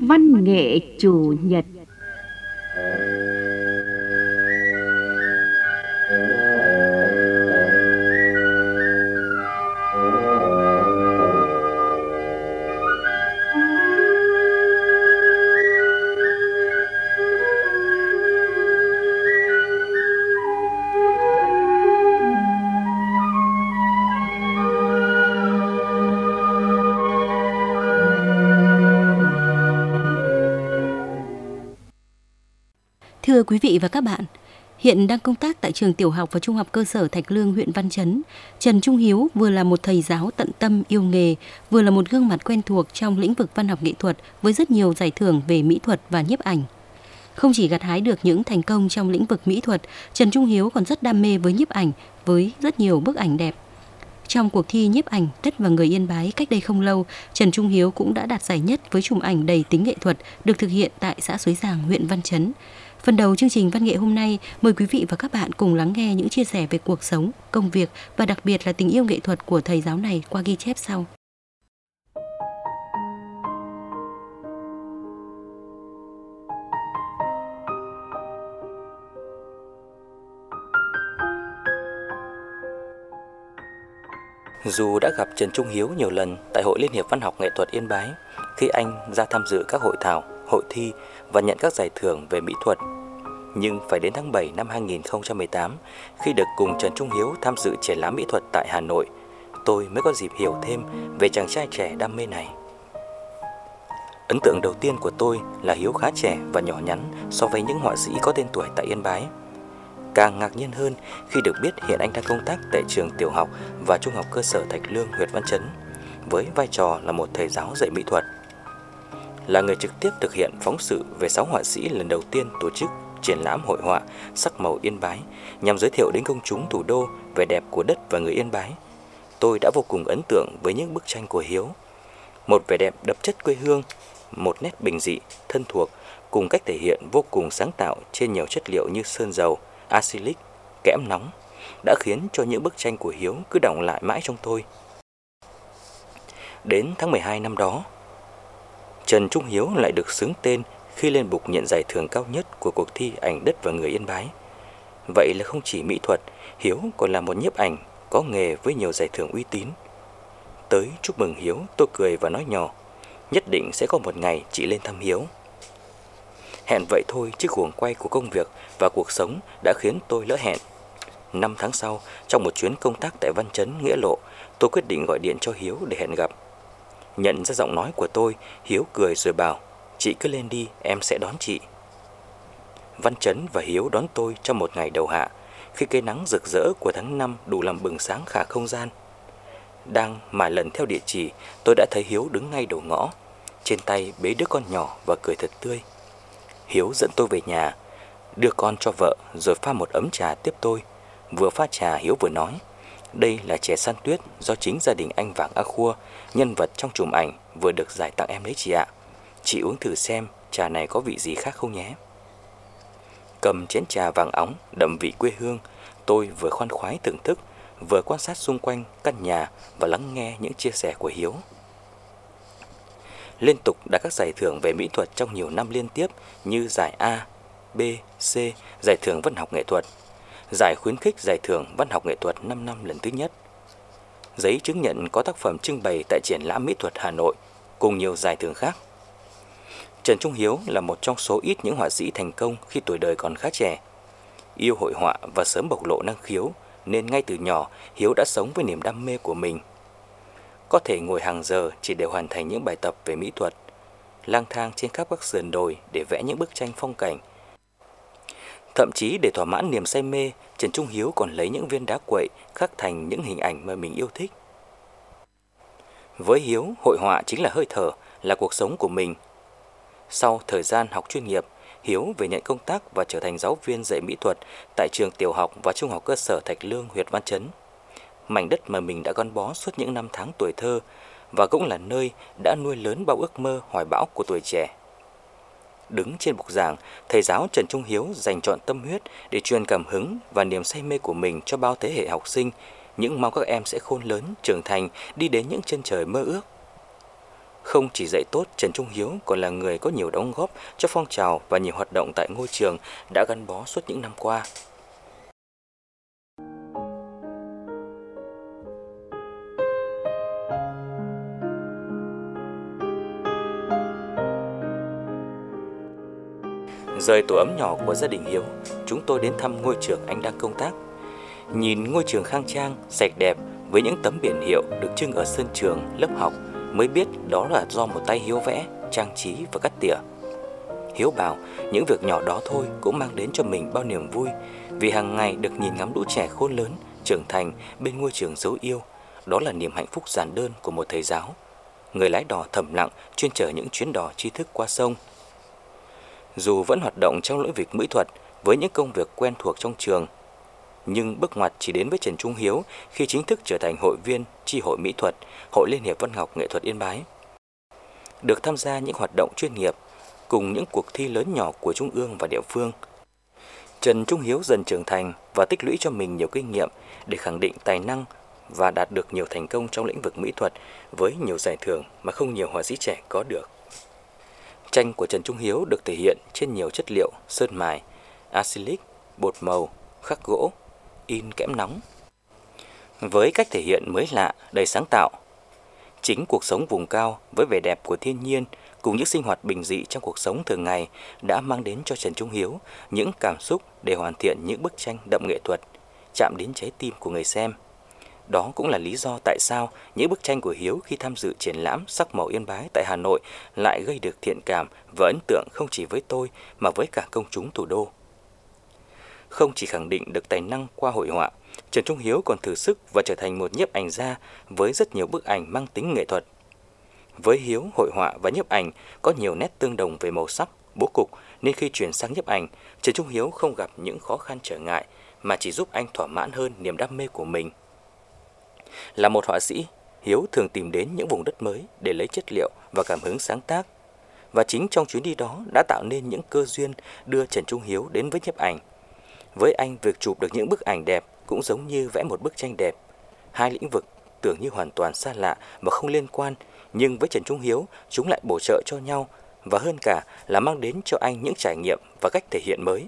Văn nghệ chủ nhật. Thưa quý vị và các bạn, hiện đang công tác tại trường tiểu học và trung học cơ sở Thạch Lương, huyện Văn Chấn, Trần Trung Hiếu vừa là một thầy giáo tận tâm yêu nghề, vừa là một gương mặt quen thuộc trong lĩnh vực văn học nghệ thuật với rất nhiều giải thưởng về mỹ thuật và nhiếp ảnh. Không chỉ gặt hái được những thành công trong lĩnh vực mỹ thuật, Trần Trung Hiếu còn rất đam mê với nhiếp ảnh với rất nhiều bức ảnh đẹp. Trong cuộc thi nhiếp ảnh Đất và Người Yên Bái cách đây không lâu, Trần Trung Hiếu cũng đã đạt giải nhất với chùm ảnh đầy tính nghệ thuật được thực hiện tại xã Suối Giàng, huyện Văn Chấn. Phần đầu chương trình văn nghệ hôm nay, mời quý vị và các bạn cùng lắng nghe những chia sẻ về cuộc sống, công việc và đặc biệt là tình yêu nghệ thuật của thầy giáo này qua ghi chép sau. Dù đã gặp Trần Trung Hiếu nhiều lần tại Hội Liên hiệp Văn học Nghệ thuật Yên Bái, khi anh ra tham dự các hội thảo, hội thi và nhận các giải thưởng về mỹ thuật, nhưng phải đến tháng 7 năm 2018, khi được cùng Trần Trung Hiếu tham dự triển lãm mỹ thuật tại Hà Nội, tôi mới có dịp hiểu thêm về chàng trai trẻ đam mê này. Ấn tượng đầu tiên của tôi là Hiếu khá trẻ và nhỏ nhắn so với những họa sĩ có tên tuổi tại Yên Bái. Càng ngạc nhiên hơn khi được biết hiện anh đang công tác tại trường tiểu học và trung học cơ sở Thạch Lương, huyện Văn Chấn, với vai trò là một thầy giáo dạy mỹ thuật. Là người trực tiếp thực hiện phóng sự về 6 họa sĩ lần đầu tiên tổ chức triển lãm hội họa Sắc màu Yên Bái nhằm giới thiệu đến công chúng thủ đô vẻ đẹp của đất và người Yên Bái, tôi đã vô cùng ấn tượng với những bức tranh của Hiếu. Một vẻ đẹp đậm chất quê hương, một nét bình dị, thân thuộc cùng cách thể hiện vô cùng sáng tạo trên nhiều chất liệu như sơn dầu, acrylic, kẽm nóng đã khiến cho những bức tranh của Hiếu cứ đọng lại mãi trong tôi. Đến tháng 12 năm đó, Trần Trung Hiếu lại được xướng tên khi lên bục nhận giải thưởng cao nhất của cuộc thi ảnh Đất và Người Yên Bái. Vậy là không chỉ mỹ thuật, Hiếu còn là một nhiếp ảnh có nghề với nhiều giải thưởng uy tín. Tới chúc mừng Hiếu, tôi cười và nói nhỏ, nhất định sẽ có một ngày chị lên thăm Hiếu. Hẹn vậy thôi chứ guồng quay của công việc và cuộc sống đã khiến tôi lỡ hẹn. 5 tháng sau, trong một chuyến công tác tại Văn Chấn, Nghĩa Lộ, tôi quyết định gọi điện cho Hiếu để hẹn gặp. Nhận ra giọng nói của tôi, Hiếu cười rồi bảo, chị cứ lên đi, em sẽ đón chị. Văn Chấn và Hiếu đón tôi trong một ngày đầu hạ, khi cây nắng rực rỡ của tháng 5 đủ làm bừng sáng cả không gian. Đang mải lần theo địa chỉ, tôi đã thấy Hiếu đứng ngay đầu ngõ, trên tay bế đứa con nhỏ và cười thật tươi. Hiếu dẫn tôi về nhà, đưa con cho vợ rồi pha một ấm trà tiếp tôi. Vừa pha trà, Hiếu vừa nói, đây là chè san tuyết do chính gia đình anh Vàng A Khua, nhân vật trong chùm ảnh, vừa được giải tặng em đấy chị ạ. Chị uống thử xem trà này có vị gì khác không nhé. Cầm chén trà vàng óng đậm vị quê hương, tôi vừa khoan khoái thưởng thức, vừa quan sát xung quanh căn nhà và lắng nghe những chia sẻ của Hiếu. Liên tục đạt các giải thưởng về mỹ thuật trong nhiều năm liên tiếp như giải A, B, C, giải thưởng văn học nghệ thuật, giải khuyến khích giải thưởng văn học nghệ thuật 5 năm lần thứ nhất, giấy chứng nhận có tác phẩm trưng bày tại triển lãm mỹ thuật Hà Nội, cùng nhiều giải thưởng khác. Trần Trung Hiếu là một trong số ít những họa sĩ thành công khi tuổi đời còn khá trẻ. Yêu hội họa và sớm bộc lộ năng khiếu, nên ngay từ nhỏ Hiếu đã sống với niềm đam mê của mình. Có thể ngồi hàng giờ chỉ để hoàn thành những bài tập về mỹ thuật, lang thang trên khắp các sườn đồi để vẽ những bức tranh phong cảnh. Thậm chí để thỏa mãn niềm say mê, Trần Trung Hiếu còn lấy những viên đá quậy khắc thành những hình ảnh mà mình yêu thích. Với Hiếu, hội họa chính là hơi thở, là cuộc sống của mình. Sau thời gian học chuyên nghiệp, Hiếu về nhận công tác và trở thành giáo viên dạy mỹ thuật tại trường tiểu học và trung học cơ sở Thạch Lương, huyện Văn Chấn. Mảnh đất mà mình đã gắn bó suốt những năm tháng tuổi thơ và cũng là nơi đã nuôi lớn bao ước mơ hoài bão của tuổi trẻ. Đứng trên bục giảng, thầy giáo Trần Trung Hiếu dành trọn tâm huyết để truyền cảm hứng và niềm say mê của mình cho bao thế hệ học sinh, những mong các em sẽ khôn lớn, trưởng thành, đi đến những chân trời mơ ước. Không chỉ dạy tốt, Trần Trung Hiếu còn là người có nhiều đóng góp cho phong trào và nhiều hoạt động tại ngôi trường đã gắn bó suốt những năm qua. Rời tổ ấm nhỏ của gia đình Hiếu, chúng tôi đến thăm ngôi trường anh đang công tác. Nhìn ngôi trường khang trang, sạch đẹp với những tấm biển hiệu được trưng ở sân trường, lớp học mới biết đó là do một tay Hiếu vẽ, trang trí và cắt tỉa. Hiếu bảo những việc nhỏ đó thôi cũng mang đến cho mình bao niềm vui, vì hàng ngày được nhìn ngắm lũ trẻ khôn lớn, trưởng thành bên ngôi trường dấu yêu. Đó là niềm hạnh phúc giản đơn của một thầy giáo, người lái đò thầm lặng chuyên chở những chuyến đò tri thức qua sông. Dù vẫn hoạt động trong lĩnh vực mỹ thuật với những công việc quen thuộc trong trường, nhưng bước ngoặt chỉ đến với Trần Trung Hiếu khi chính thức trở thành hội viên chi hội mỹ thuật, Hội Liên hiệp Văn học Nghệ thuật Yên Bái. Được tham gia những hoạt động chuyên nghiệp cùng những cuộc thi lớn nhỏ của trung ương và địa phương, Trần Trung Hiếu dần trưởng thành và tích lũy cho mình nhiều kinh nghiệm để khẳng định tài năng và đạt được nhiều thành công trong lĩnh vực mỹ thuật với nhiều giải thưởng mà không nhiều họa sĩ trẻ có được. Tranh của Trần Trung Hiếu được thể hiện trên nhiều chất liệu sơn mài, acrylic, bột màu, khắc gỗ, in kẽm nóng. Với cách thể hiện mới lạ, đầy sáng tạo, chính cuộc sống vùng cao với vẻ đẹp của thiên nhiên cùng những sinh hoạt bình dị trong cuộc sống thường ngày đã mang đến cho Trần Trung Hiếu những cảm xúc để hoàn thiện những bức tranh đậm nghệ thuật, chạm đến trái tim của người xem. Đó cũng là lý do tại sao những bức tranh của Hiếu khi tham dự triển lãm Sắc màu Yên Bái tại Hà Nội lại gây được thiện cảm và ấn tượng không chỉ với tôi mà với cả công chúng thủ đô. Không chỉ khẳng định được tài năng qua hội họa, Trần Trung Hiếu còn thử sức và trở thành một nhiếp ảnh gia với rất nhiều bức ảnh mang tính nghệ thuật. Với Hiếu, hội họa và nhiếp ảnh có nhiều nét tương đồng về màu sắc, bố cục, nên khi chuyển sang nhiếp ảnh, Trần Trung Hiếu không gặp những khó khăn trở ngại mà chỉ giúp anh thỏa mãn hơn niềm đam mê của mình. Là một họa sĩ, Hiếu thường tìm đến những vùng đất mới để lấy chất liệu và cảm hứng sáng tác. Và chính trong chuyến đi đó đã tạo nên những cơ duyên đưa Trần Trung Hiếu đến với nhiếp ảnh. Với anh, việc chụp được những bức ảnh đẹp cũng giống như vẽ một bức tranh đẹp. Hai lĩnh vực tưởng như hoàn toàn xa lạ và không liên quan, nhưng với Trần Trung Hiếu, chúng lại bổ trợ cho nhau và hơn cả là mang đến cho anh những trải nghiệm và cách thể hiện mới.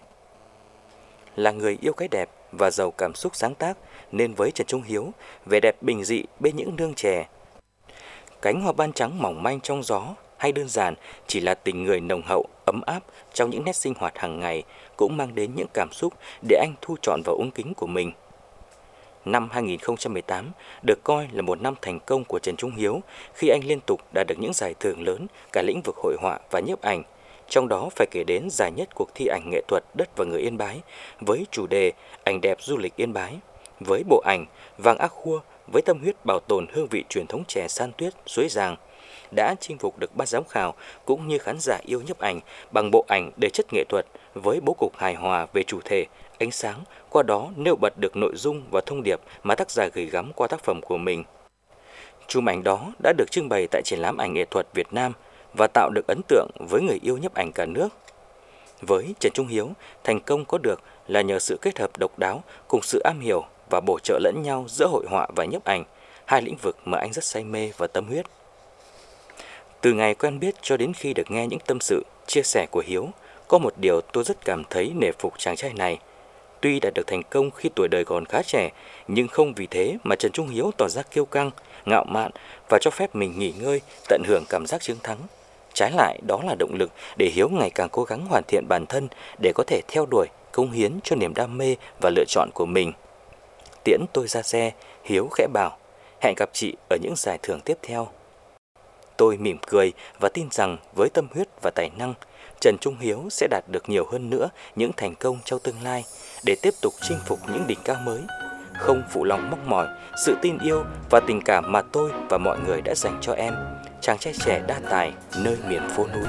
Là người yêu cái đẹp và giàu cảm xúc sáng tác, nên với Trần Trung Hiếu, vẻ đẹp bình dị bên những nương chè, cánh hoa ban trắng mỏng manh trong gió, hay đơn giản chỉ là tình người nồng hậu, ấm áp trong những nét sinh hoạt hàng ngày cũng mang đến những cảm xúc để anh thu trọn vào ống kính của mình. Năm 2018 được coi là một năm thành công của Trần Trung Hiếu khi anh liên tục đạt được những giải thưởng lớn cả lĩnh vực hội họa và nhiếp ảnh. Trong đó phải kể đến giải nhất cuộc thi ảnh nghệ thuật Đất và Người Yên Bái với chủ đề Ảnh đẹp du lịch Yên Bái, với bộ ảnh Vàng Ác Khua với tâm huyết bảo tồn hương vị truyền thống chè San Tuyết, Suối Giàng, đã chinh phục được ban giám khảo cũng như khán giả yêu nhiếp ảnh bằng bộ ảnh đầy chất nghệ thuật với bố cục hài hòa về chủ thể, ánh sáng, qua đó nêu bật được nội dung và thông điệp mà tác giả gửi gắm qua tác phẩm của mình. Chùm ảnh đó đã được trưng bày tại triển lãm ảnh nghệ thuật Việt Nam và tạo được ấn tượng với người yêu nhiếp ảnh cả nước. Với Trần Trung Hiếu, thành công có được là nhờ sự kết hợp độc đáo cùng sự am hiểu và bổ trợ lẫn nhau giữa hội họa và nhiếp ảnh, hai lĩnh vực mà anh rất say mê và tâm huyết. Từ ngày quen biết cho đến khi được nghe những tâm sự, chia sẻ của Hiếu, có một điều tôi rất cảm thấy nể phục chàng trai này. Tuy đã được thành công khi tuổi đời còn khá trẻ, nhưng không vì thế mà Trần Trung Hiếu tỏ ra kiêu căng, ngạo mạn và cho phép mình nghỉ ngơi, tận hưởng cảm giác chiến thắng. Trái lại, đó là động lực để Hiếu ngày càng cố gắng hoàn thiện bản thân để có thể theo đuổi, cống hiến cho niềm đam mê và lựa chọn của mình. Tiễn tôi ra xe, Hiếu khẽ bảo, hẹn gặp chị ở những giải thưởng tiếp theo. Tôi mỉm cười và tin rằng với tâm huyết và tài năng, Trần Trung Hiếu sẽ đạt được nhiều hơn nữa những thành công trong tương lai để tiếp tục chinh phục những đỉnh cao mới. Không phụ lòng mong mỏi, sự tin yêu và tình cảm mà tôi và mọi người đã dành cho em, chàng trai trẻ đa tài nơi miền phố núi.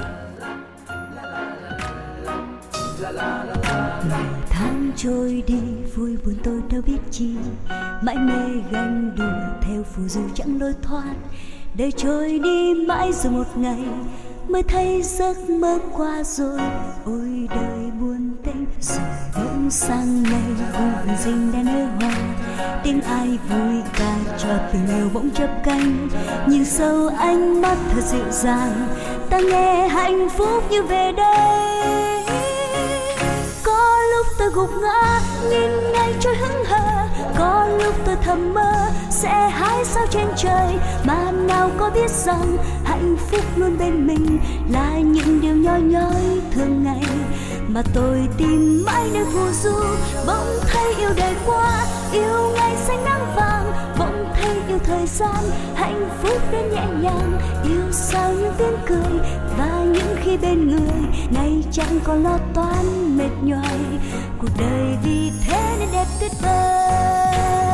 Ngày tháng trôi đi, vui buồn tôi đâu biết chi, mãi mê ganh đùa theo phù du chẳng lối thoát. Đời trôi đi mãi rồi một ngày mới thấy giấc mơ qua rồi. Ôi đời buồn tênh rồi bỗng sang ngày vùng rình đã nở hoa. Tiếng ai vui ca cho tình yêu bỗng chớp cánh. Nhìn sâu ánh mắt thật dịu dàng, ta nghe hạnh phúc như về đây. Có lúc tôi gục ngã nhìn ngày trôi hững hờ, có lúc tôi thầm mơ sẽ hái sao trên trời. Mà nào có biết rằng hạnh phúc luôn bên mình là những điều nhỏ nhói thường ngày. Mà tôi tìm mãi nơi phù du, bỗng thấy yêu đời qua, yêu ngày xanh nắng vàng. Bỗng thấy yêu thời gian, hạnh phúc đến nhẹ nhàng. Yêu sao những tiếng cười và những khi bên người, ngày chẳng còn lo toan mệt nhoài. Cuộc đời vì thế nên đẹp tuyệt vời.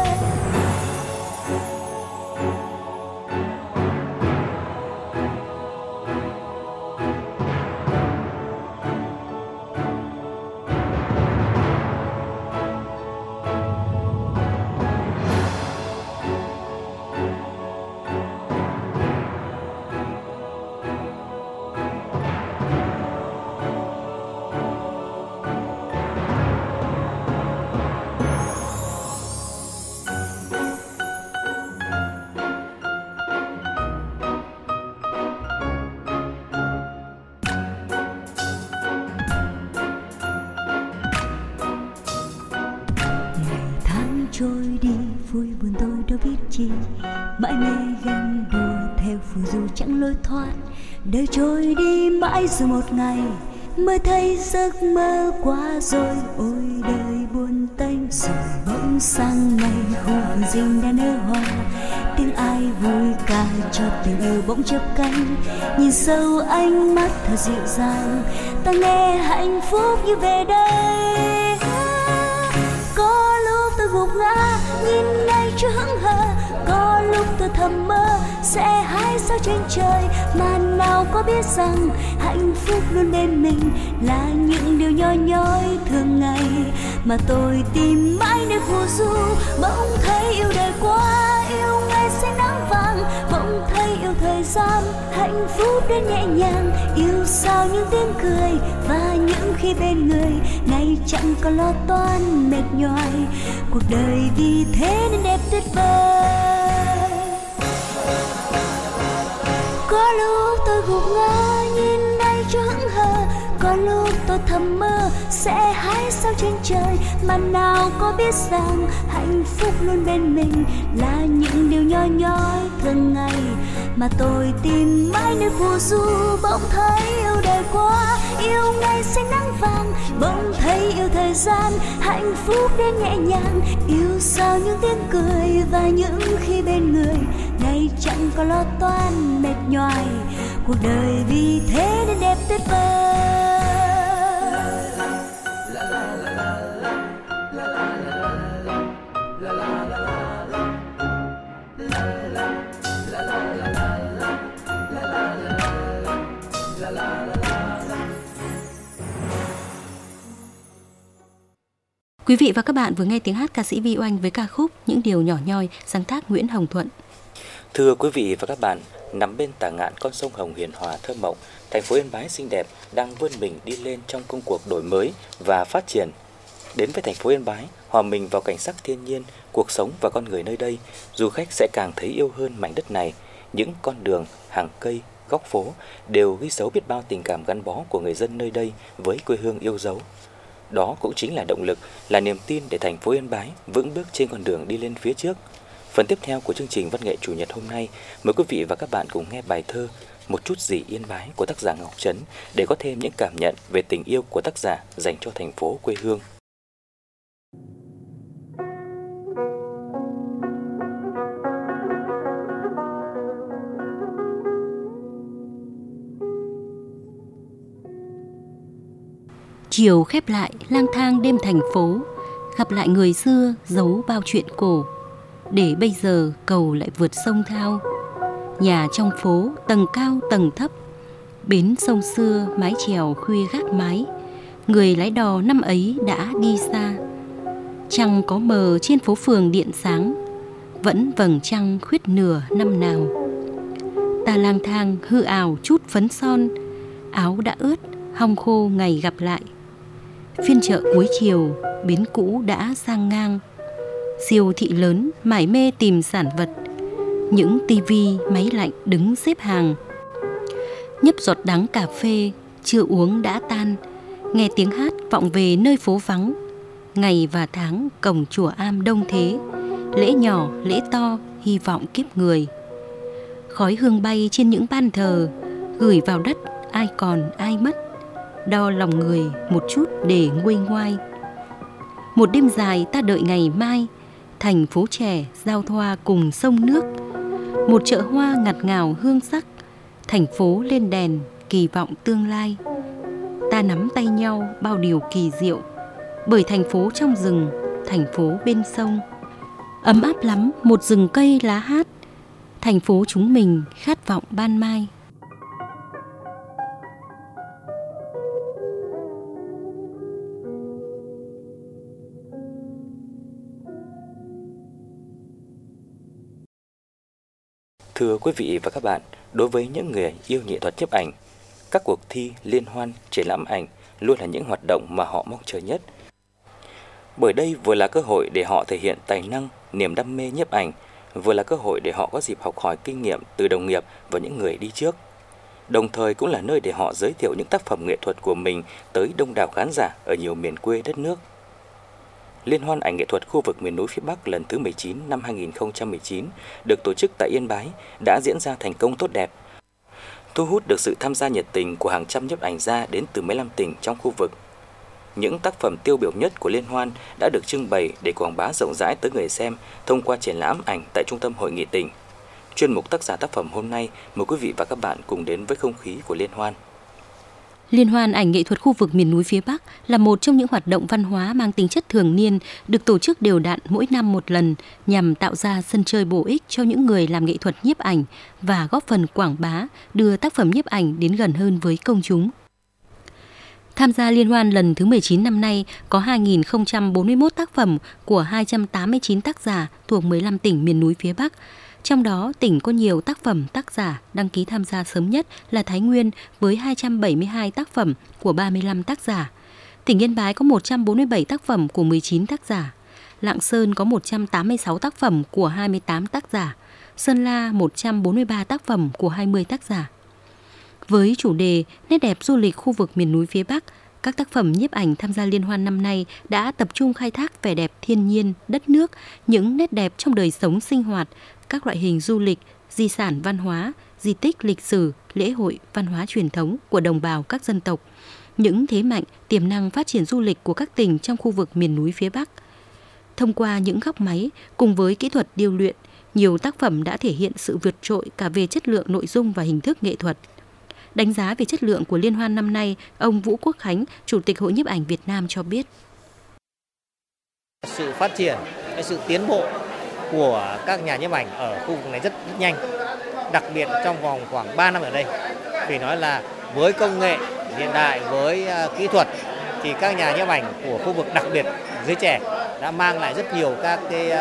Trôi đi vui buồn tôi đâu biết chi, mãi mê ganh đùa theo phù du chẳng lối thoát. Đời trôi đi mãi rồi một ngày mới thấy giấc mơ qua rồi. Ôi đời buồn tênh rồi bỗng sang ngày khu vườn rình đã nở hoa. Tiếng ai vui ca cho tình yêu bỗng chớp cánh. Nhìn sâu ánh mắt thật dịu dàng, ta nghe hạnh phúc như về đây. Có lúc tôi gục ngã nhìn ngày trôi hững hờ, có lúc tôi thầm mơ sẽ hái sao trên trời. Mà nào có biết rằng hạnh phúc luôn bên mình là những điều nhỏ nhói thường ngày. Mà tôi tìm mãi nơi phù du, bỗng thấy yêu đời qua, yêu ngày xanh nắng vàng. Bỗng thấy yêu thời gian, hạnh phúc đến nhẹ nhàng. Yêu sao những tiếng cười và những khi bên người, ngày chẳng còn lo toan mệt nhoài. Cuộc đời vì thế nên đẹp tuyệt vời. Có lúc tôi gục ngã nhìn ngày trôi hững hờ, có lúc tôi thầm mơ sẽ hái sao trên trời. Mà nào có biết rằng hạnh phúc luôn bên mình là những điều nhỏ nhói thường ngày. Mà tôi tìm mãi nơi phù du, bỗng thấy yêu đời qua, yêu ngày xanh nắng vàng. Bỗng thấy yêu thời gian, hạnh phúc đến nhẹ nhàng. Yêu sao những tiếng cười và những khi bên người, ngày chẳng còn lo toan mệt nhoài. Cuộc đời vì thế nên đẹp tuyệt vời. Quý vị và các bạn vừa nghe tiếng hát ca sĩ Vi Oanh với ca khúc Những điều nhỏ nhoi, sáng tác Nguyễn Hồng Thuận. Thưa quý vị và các bạn, nằm bên tả ngạn con sông Hồng hiền hòa thơ mộng, thành phố Yên Bái xinh đẹp đang vươn mình đi lên trong công cuộc đổi mới và phát triển. Đến với thành phố Yên Bái, hòa mình vào cảnh sắc thiên nhiên, cuộc sống và con người nơi đây, du khách sẽ càng thấy yêu hơn mảnh đất này. Những con đường, hàng cây, góc phố đều ghi dấu biết bao tình cảm gắn bó của người dân nơi đây với quê hương yêu dấu. Đó cũng chính là động lực, là niềm tin để thành phố Yên Bái vững bước trên con đường đi lên phía trước. Phần tiếp theo của chương trình Văn nghệ Chủ nhật hôm nay, mời quý vị và các bạn cùng nghe bài thơ Một chút gì Yên Bái của tác giả Ngọc Trấn để có thêm những cảm nhận về tình yêu của tác giả dành cho thành phố quê hương. Chiều khép lại lang thang đêm thành phố, gặp lại người xưa giấu bao chuyện cổ, để bây giờ cầu lại vượt sông Thao. Nhà trong phố tầng cao tầng thấp, bến sông xưa mái chèo khuya gác mái. Người lái đò năm ấy đã đi xa, trăng có mờ trên phố phường điện sáng, vẫn vầng trăng khuyết nửa năm nào. Ta lang thang hư ảo chút phấn son, áo đã ướt, hong khô ngày gặp lại. Phiên chợ cuối chiều, bến cũ đã sang ngang. Siêu thị lớn mải mê tìm sản vật. Những tivi, máy lạnh đứng xếp hàng. Nhấp giọt đắng cà phê, chưa uống đã tan. Nghe tiếng hát vọng về nơi phố vắng. Ngày và tháng cổng chùa Am đông thế. Lễ nhỏ, lễ to, hy vọng kiếp người. Khói hương bay trên những ban thờ, gửi vào đất ai còn ai mất. Đo lòng người một chút để nguôi ngoai. Một đêm dài ta đợi ngày mai. Thành phố trẻ giao thoa cùng sông nước. Một chợ hoa ngặt ngào hương sắc. Thành phố lên đèn kỳ vọng tương lai. Ta nắm tay nhau bao điều kỳ diệu. Bởi thành phố trong rừng, thành phố bên sông. Ấm áp lắm một rừng cây lá hát. Thành phố chúng mình khát vọng ban mai. Thưa quý vị và các bạn, đối với những người yêu nghệ thuật nhiếp ảnh, các cuộc thi, liên hoan, triển lãm ảnh luôn là những hoạt động mà họ mong chờ nhất. Bởi đây vừa là cơ hội để họ thể hiện tài năng, niềm đam mê nhiếp ảnh, vừa là cơ hội để họ có dịp học hỏi kinh nghiệm từ đồng nghiệp và những người đi trước. Đồng thời cũng là nơi để họ giới thiệu những tác phẩm nghệ thuật của mình tới đông đảo khán giả ở nhiều miền quê đất nước. Liên hoan ảnh nghệ thuật khu vực miền núi phía Bắc lần thứ 19 năm 2019 được tổ chức tại Yên Bái đã diễn ra thành công tốt đẹp, thu hút được sự tham gia nhiệt tình của hàng trăm nhiếp ảnh gia đến từ 15 tỉnh trong khu vực. Những tác phẩm tiêu biểu nhất của liên hoan đã được trưng bày để quảng bá rộng rãi tới người xem thông qua triển lãm ảnh tại Trung tâm Hội nghị tỉnh. Chuyên mục tác giả tác phẩm hôm nay mời quý vị và các bạn cùng đến với không khí của liên hoan. Liên hoan ảnh nghệ thuật khu vực miền núi phía Bắc là một trong những hoạt động văn hóa mang tính chất thường niên, được tổ chức đều đặn mỗi năm một lần nhằm tạo ra sân chơi bổ ích cho những người làm nghệ thuật nhiếp ảnh và góp phần quảng bá, đưa tác phẩm nhiếp ảnh đến gần hơn với công chúng. Tham gia liên hoan lần thứ 19 năm nay có 2.041 tác phẩm của 289 tác giả thuộc 15 tỉnh miền núi phía Bắc. Trong đó, tỉnh có nhiều tác phẩm tác giả đăng ký tham gia sớm nhất là Thái Nguyên với 272 tác phẩm của 35 tác giả. Tỉnh Yên Bái có 147 tác phẩm của 19 tác giả. Lạng Sơn có 186 tác phẩm của 28 tác giả. Sơn La 143 tác phẩm của 20 tác giả. Với chủ đề nét đẹp du lịch khu vực miền núi phía Bắc, các tác phẩm nhiếp ảnh tham gia liên hoan năm nay đã tập trung khai thác vẻ đẹp thiên nhiên, đất nước, những nét đẹp trong đời sống sinh hoạt, các loại hình du lịch, di sản văn hóa, di tích lịch sử, lễ hội, văn hóa truyền thống của đồng bào các dân tộc, những thế mạnh, tiềm năng phát triển du lịch của các tỉnh trong khu vực miền núi phía Bắc. Thông qua những góc máy cùng với kỹ thuật điêu luyện, nhiều tác phẩm đã thể hiện sự vượt trội cả về chất lượng nội dung và hình thức nghệ thuật. Đánh giá về chất lượng của liên hoan năm nay, ông Vũ Quốc Khánh, Chủ tịch Hội Nhiếp ảnh Việt Nam cho biết. Sự phát triển, sự tiến bộ của các nhà nhiếp ảnh ở khu vực này rất nhanh, đặc biệt trong vòng khoảng 3 năm ở đây. Vì nói là với công nghệ hiện đại, với kỹ thuật thì các nhà nhiếp ảnh của khu vực, đặc biệt giới trẻ, đã mang lại rất nhiều các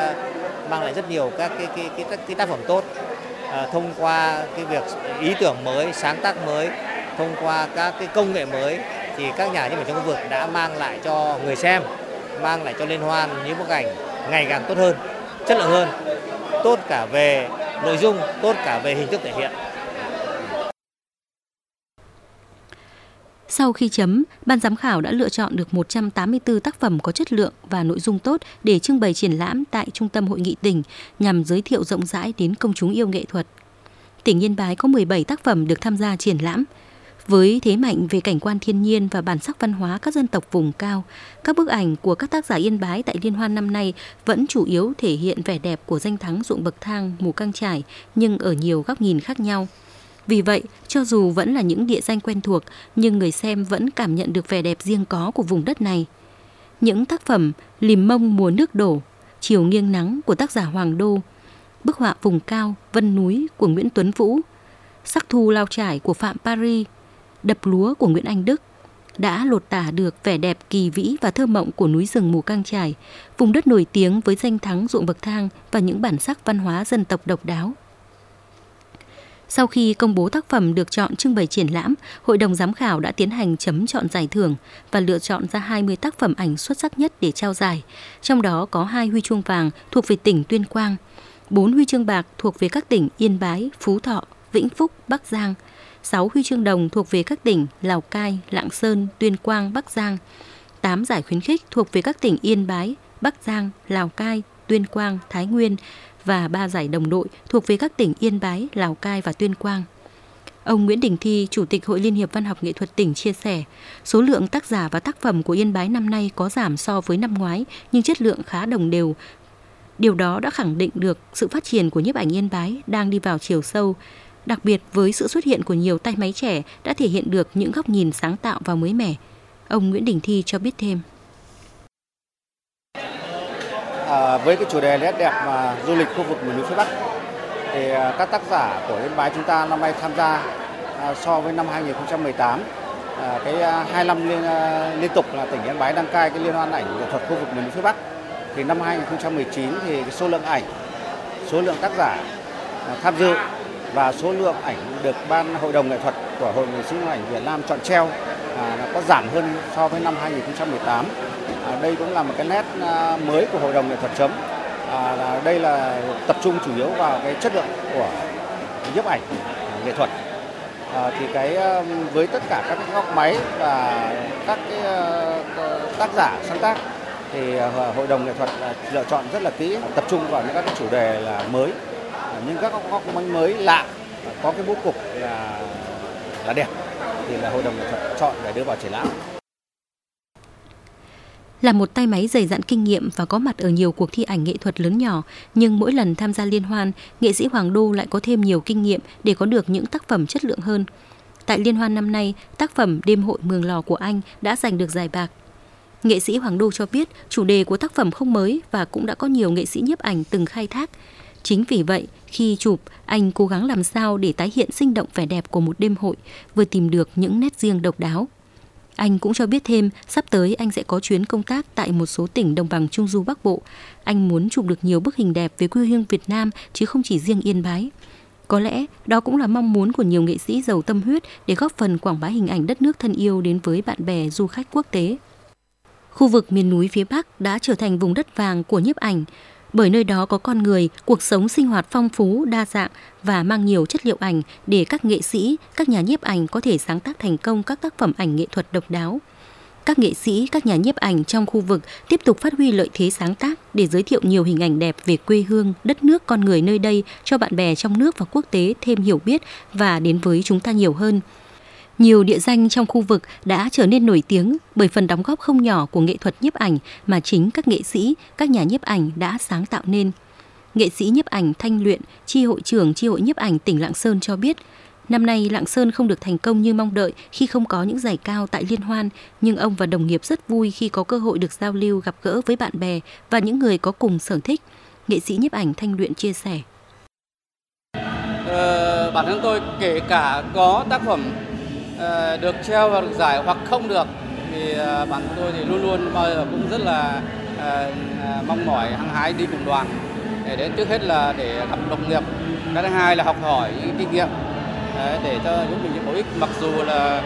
cái tác phẩm tốt. Thông qua cái việc ý tưởng mới, sáng tác mới, thông qua các cái công nghệ mới thì các nhà nhiếp ảnh trong khu vực đã mang lại cho người xem, mang lại cho liên hoan những bức ảnh ngày càng tốt hơn, chất lượng hơn, tốt cả về nội dung, tốt cả về hình thức thể hiện. Sau khi chấm, ban giám khảo đã lựa chọn được 184 tác phẩm có chất lượng và nội dung tốt để trưng bày triển lãm tại Trung tâm Hội nghị tỉnh nhằm giới thiệu rộng rãi đến công chúng yêu nghệ thuật. Tỉnh Yên Bái có 17 tác phẩm được tham gia triển lãm. Với thế mạnh về cảnh quan thiên nhiên và bản sắc văn hóa các dân tộc vùng cao, các bức ảnh của các tác giả Yên Bái tại liên hoan năm nay vẫn chủ yếu thể hiện vẻ đẹp của danh thắng ruộng bậc thang Mù Căng Chải nhưng ở nhiều góc nhìn khác nhau. Vì vậy, cho dù vẫn là những địa danh quen thuộc, nhưng người xem vẫn cảm nhận được vẻ đẹp riêng có của vùng đất này. Những tác phẩm Lìm Mông mùa nước đổ, Chiều nghiêng nắng của tác giả Hoàng Đô, bức họa Vùng cao, Vân núi của Nguyễn Tuấn Vũ, Sắc thu lao trải của Phạm Paris, Đập lúa của Nguyễn Anh Đức đã lột tả được vẻ đẹp kỳ vĩ và thơ mộng của núi rừng Mù Căng Chải, vùng đất nổi tiếng với danh thắng ruộng bậc thang và những bản sắc văn hóa dân tộc độc đáo. Sau khi công bố tác phẩm được chọn trưng bày triển lãm, Hội đồng giám khảo đã tiến hành chấm chọn giải thưởng và lựa chọn ra 20 tác phẩm ảnh xuất sắc nhất để trao giải. Trong đó có 2 huy chương vàng thuộc về tỉnh Tuyên Quang, 4 huy chương bạc thuộc về các tỉnh Yên Bái, Phú Thọ, Vĩnh Phúc, Bắc Giang, 6 huy chương đồng thuộc về các tỉnh Lào Cai, Lạng Sơn, Tuyên Quang, Bắc Giang, 8 giải khuyến khích thuộc về các tỉnh Yên Bái, Bắc Giang, Lào Cai, Tuyên Quang, Thái Nguyên và 3 giải đồng đội thuộc về các tỉnh Yên Bái, Lào Cai và Tuyên Quang. Ông Nguyễn Đình Thi, Chủ tịch Hội Liên hiệp Văn học Nghệ thuật tỉnh chia sẻ, số lượng tác giả và tác phẩm của Yên Bái năm nay có giảm so với năm ngoái nhưng chất lượng khá đồng đều. Điều đó đã khẳng định được sự phát triển của nhiếp ảnh Yên Bái đang đi vào chiều sâu. Đặc biệt với sự xuất hiện của nhiều tay máy trẻ đã thể hiện được những góc nhìn sáng tạo và mới mẻ. Ông Nguyễn Đình Thi cho biết thêm. Với cái chủ đề nét đẹp và du lịch khu vực miền núi phía Bắc thì các tác giả của Yên Bái chúng ta năm nay tham gia so với năm 2018 cái 2 năm liên tục là tỉnh Yên Bái đăng cai cái liên hoan ảnh nghệ thuật khu vực miền núi phía Bắc. Thì năm 2019 thì cái số lượng ảnh, số lượng tác giả tham dự và số lượng ảnh được ban hội đồng nghệ thuật của Hội nghệ sĩ ảnh Việt Nam chọn treo nó có giảm hơn so với năm 2018. Đây cũng là một cái nét mới của Hội đồng nghệ thuật chấm. Đây là tập trung chủ yếu vào cái chất lượng của nhiếp ảnh nghệ thuật. Thì với tất cả các cái góc máy và các cái tác giả sáng tác thì Hội đồng nghệ thuật lựa chọn rất là kỹ, tập trung vào những các cái chủ đề là mới, nhưng các góc máy mới lạ, có cái bố cục là đẹp thì là Hội đồng nghệ thuật chọn để đưa vào triển lãm. Là một tay máy dày dặn kinh nghiệm và có mặt ở nhiều cuộc thi ảnh nghệ thuật lớn nhỏ, nhưng mỗi lần tham gia liên hoan, nghệ sĩ Hoàng Đô lại có thêm nhiều kinh nghiệm để có được những tác phẩm chất lượng hơn. Tại liên hoan năm nay, tác phẩm Đêm hội Mường Lò của anh đã giành được giải bạc. Nghệ sĩ Hoàng Đô cho biết chủ đề của tác phẩm không mới và cũng đã có nhiều nghệ sĩ nhiếp ảnh từng khai thác. Chính vì vậy, khi chụp, anh cố gắng làm sao để tái hiện sinh động vẻ đẹp của một đêm hội, vừa tìm được những nét riêng độc đáo. Anh cũng cho biết thêm, sắp tới anh sẽ có chuyến công tác tại một số tỉnh đồng bằng Trung Du Bắc Bộ. Anh muốn chụp được nhiều bức hình đẹp về quê hương Việt Nam chứ không chỉ riêng Yên Bái. Có lẽ đó cũng là mong muốn của nhiều nghệ sĩ giàu tâm huyết để góp phần quảng bá hình ảnh đất nước thân yêu đến với bạn bè du khách quốc tế. Khu vực miền núi phía Bắc đã trở thành vùng đất vàng của nhiếp ảnh, bởi nơi đó có con người, cuộc sống sinh hoạt phong phú, đa dạng và mang nhiều chất liệu ảnh để các nghệ sĩ, các nhà nhiếp ảnh có thể sáng tác thành công các tác phẩm ảnh nghệ thuật độc đáo. Các nghệ sĩ, các nhà nhiếp ảnh trong khu vực tiếp tục phát huy lợi thế sáng tác để giới thiệu nhiều hình ảnh đẹp về quê hương, đất nước, con người nơi đây cho bạn bè trong nước và quốc tế thêm hiểu biết và đến với chúng ta nhiều hơn. Nhiều địa danh trong khu vực đã trở nên nổi tiếng bởi phần đóng góp không nhỏ của nghệ thuật nhiếp ảnh mà chính các nghệ sĩ, các nhà nhiếp ảnh đã sáng tạo nên. Nghệ sĩ nhiếp ảnh Thanh Luyện, chi hội trưởng chi hội nhiếp ảnh tỉnh Lạng Sơn cho biết, năm nay Lạng Sơn không được thành công như mong đợi khi không có những giải cao tại liên hoan, nhưng ông và đồng nghiệp rất vui khi có cơ hội được giao lưu gặp gỡ với bạn bè và những người có cùng sở thích. Nghệ sĩ nhiếp ảnh Thanh Luyện chia sẻ. Bản thân tôi kể cả có tác phẩm được treo và được giải hoặc không được thì bản thân tôi thì luôn luôn bao giờ cũng rất là mong mỏi hăng hái đi cùng đoàn để đến trước hết là để gặp đồng nghiệp, cái thứ hai là học hỏi những kinh nghiệm để cho giúp mình những bổ ích, mặc dù là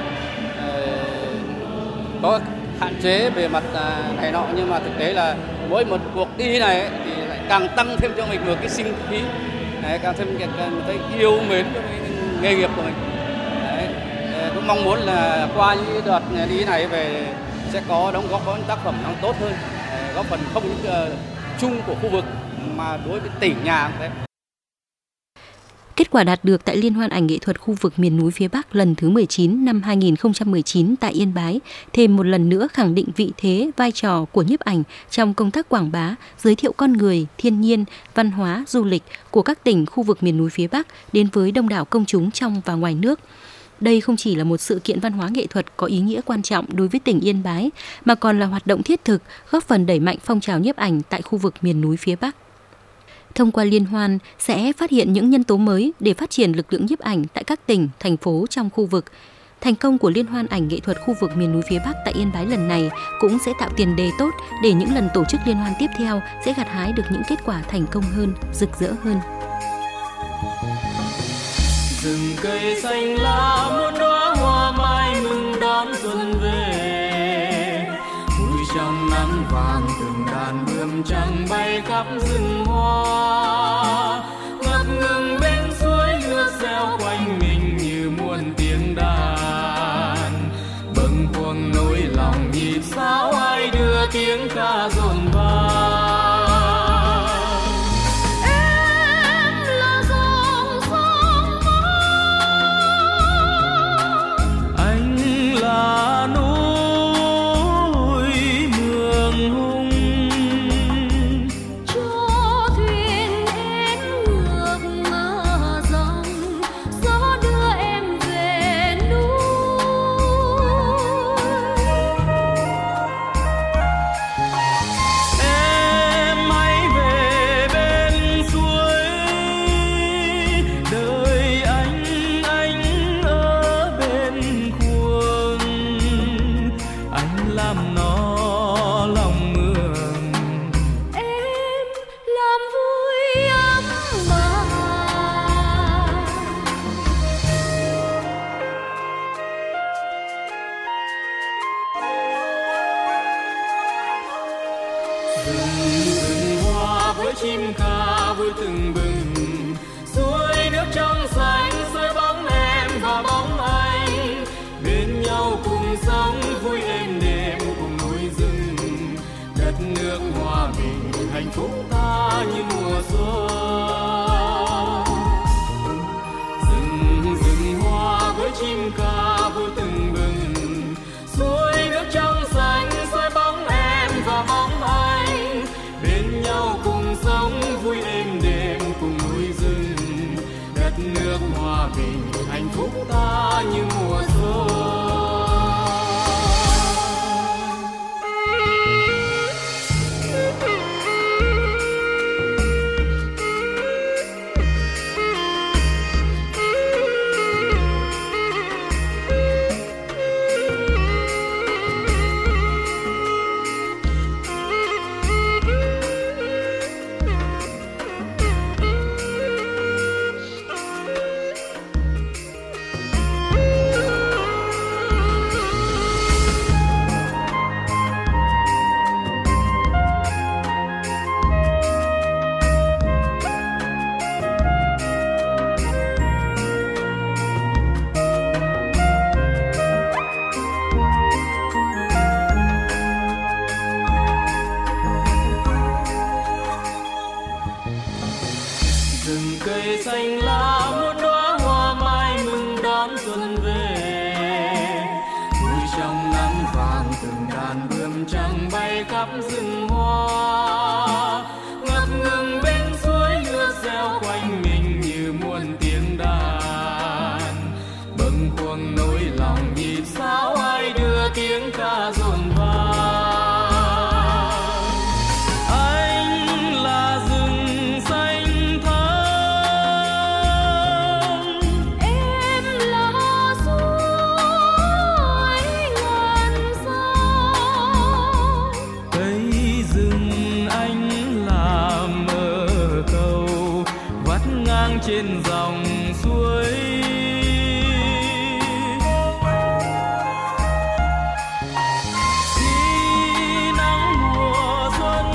có hạn chế về mặt này nọ, nhưng mà thực tế là mỗi một cuộc đi này thì lại càng tăng thêm cho mình một cái sinh khí, càng thêm cái yêu mến cái nghề nghiệp của mình. Cũng mong muốn là qua những đợt đi này về sẽ có đóng góp có những tác phẩm nó tốt hơn, góp phần không những chung của khu vực mà đối với tỉnh nhà cũng thế. Kết quả đạt được tại Liên hoan ảnh nghệ thuật khu vực miền núi phía Bắc lần thứ 19 năm 2019 tại Yên Bái thêm một lần nữa khẳng định vị thế, vai trò của nhiếp ảnh trong công tác quảng bá, giới thiệu con người, thiên nhiên, văn hóa, du lịch của các tỉnh khu vực miền núi phía Bắc đến với đông đảo công chúng trong và ngoài nước. Đây không chỉ là một sự kiện văn hóa nghệ thuật có ý nghĩa quan trọng đối với tỉnh Yên Bái, mà còn là hoạt động thiết thực góp phần đẩy mạnh phong trào nhiếp ảnh tại khu vực miền núi phía Bắc. Thông qua liên hoan sẽ phát hiện những nhân tố mới để phát triển lực lượng nhiếp ảnh tại các tỉnh, thành phố trong khu vực. Thành công của Liên hoan ảnh nghệ thuật khu vực miền núi phía Bắc tại Yên Bái lần này cũng sẽ tạo tiền đề tốt để những lần tổ chức liên hoan tiếp theo sẽ gặt hái được những kết quả thành công hơn, rực rỡ hơn. Rừng cây xanh lá muôn đóa hoa mai mừng đón xuân về, vui trong nắng vàng từng đàn bướm trắng bay khắp rừng hoa, ngập ngừng bên suối nước reo quanh mình như muôn tiếng đàn, bâng khuâng nỗi lòng nhịp sao ai đưa tiếng ca dồn vang. Rừng hoa với chim ca vui từng bừng, suối nước trong xanh soi bóng em và bóng anh, bên nhau cùng sống vui êm đềm cùng núi rừng, đất nước hòa bình hạnh phúc ta như mùa xuân. Rừng hoa với chim ca vui từng bừng, suối nước trong xanh soi bóng em và bóng anh, bên nhau cùng sống vui êm đềm cùng núi rừng, đất nước hòa bình hạnh phúc ta như mùa xuân. Rừng cây xanh lá muôn đóa hoa mai mừng đón xuân về, vui trong nắng vàng từng đàn bướm trắng bay khắp rừng hoa, ngập ngừng bên suối nước reo quanh mình như muôn tiếng đàn, bâng khuâng nỗi lòng nhịp sao ai đưa tiếng ca dồn vang. Trên dòng suối khi nắng mùa xuân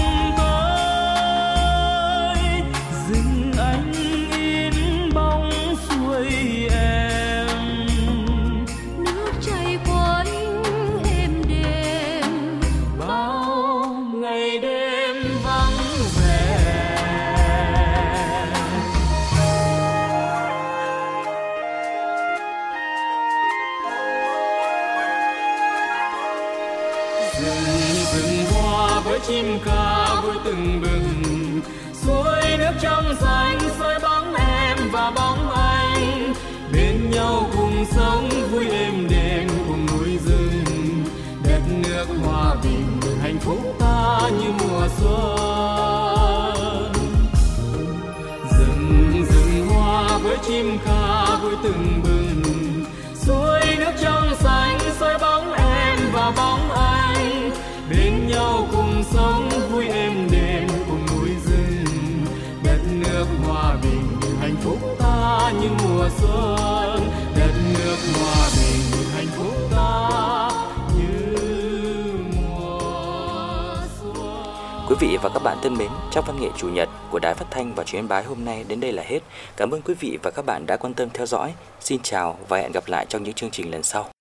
tới, rừng anh in bóng suối em, nước chảy quanh êm đềm bao ngày đêm vắng vẻ. Rừng hoa với chim ca vui từng bừng, suối nước trong xanh soi bóng em và bóng anh, bên nhau cùng sống vui êm đềm cùng núi rừng, đất nước hòa bình hạnh phúc ta như mùa xuân. Rừng hoa với chim ca vui từng bừng, suối nước trong xanh soi bóng em và bóng anh, bên nhau cùng sống vui êm đềm cùng núi rừng, đất nước hòa bình hạnh phúc ta như mùa xuân. vị và các bạn thân mến, trong văn nghệ chủ nhật của Đài Phát thanh và Truyền hình Yên Bái hôm nay đến đây là hết. Cảm ơn quý vị và các bạn đã quan tâm theo dõi. Xin chào và hẹn gặp lại trong những chương trình lần sau.